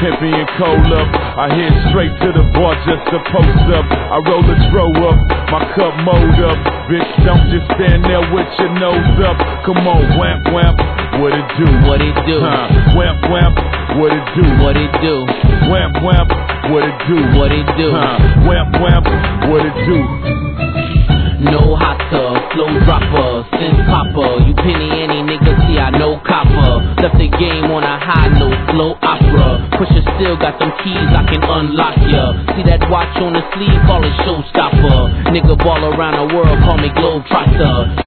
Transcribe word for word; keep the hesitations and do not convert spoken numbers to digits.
pimpin' and cold up. I head straight to the bar just to post up. I roll a throw up, my cup mold up. Bitch, don't just stand there with your nose up. Come on, wham, wham, what it do? What it do? Huh, wham, wham, what it do? What it do? Wham, wham, what it do? What it do? Huh, wham, wham, what it do? No hotter, flow dropper, sin popper. You penny any nigga, see I know copper. Left the game on a high note, slow opera. Pusher still got them keys, I can unlock ya. See that watch on the sleeve, call it showstopper. Nigga ball around the world, call me Globetrotter.